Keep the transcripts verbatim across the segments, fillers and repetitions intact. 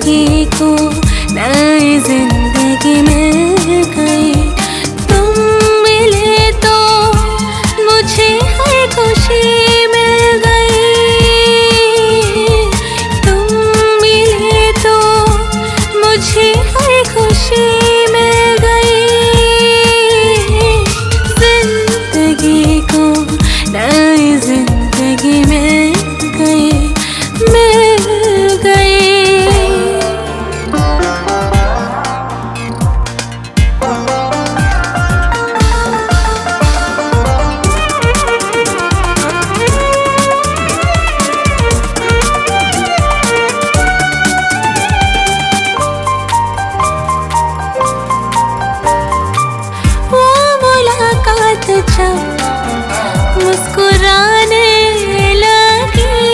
जिंदगी को नई जिंदगी मिल गई। तुम मिले तो मुझे हर खुशी मिल गई। तुम मिले तो मुझे हर खुशी मिल गई। जिंदगी को नई जिंदगी मिल गई, मिल गई। जब मुस्कुराने लगी,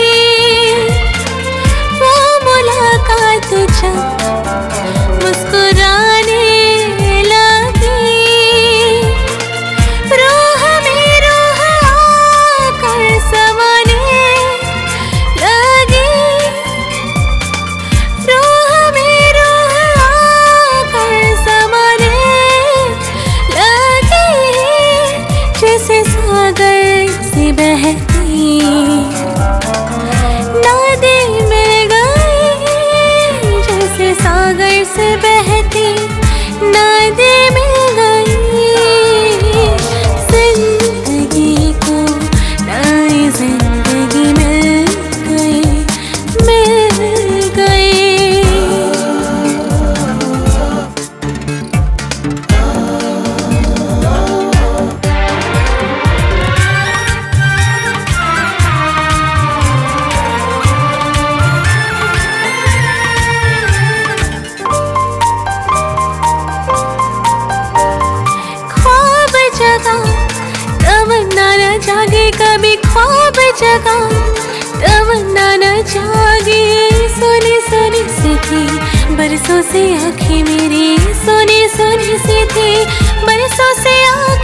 वो मुलाकात जब मुस्कुराने लगी, रूह में रूह आकर समाने लगी। रूह में रूह आकर समाने लगी। जैसे सागर से बहती नदी मिल गई। जैसे सागर से बहती नदी मिल गई। जिंदगी को नई जिंदगी मिल गई, मिल गई। तमन्ना न जागे कभी ख्वाब जगा, तमन्ना न जागे। सोनी सोनी सी थी बरसों से आँखें मेरी, सोनी सोनी सी थी बरसों से आँखें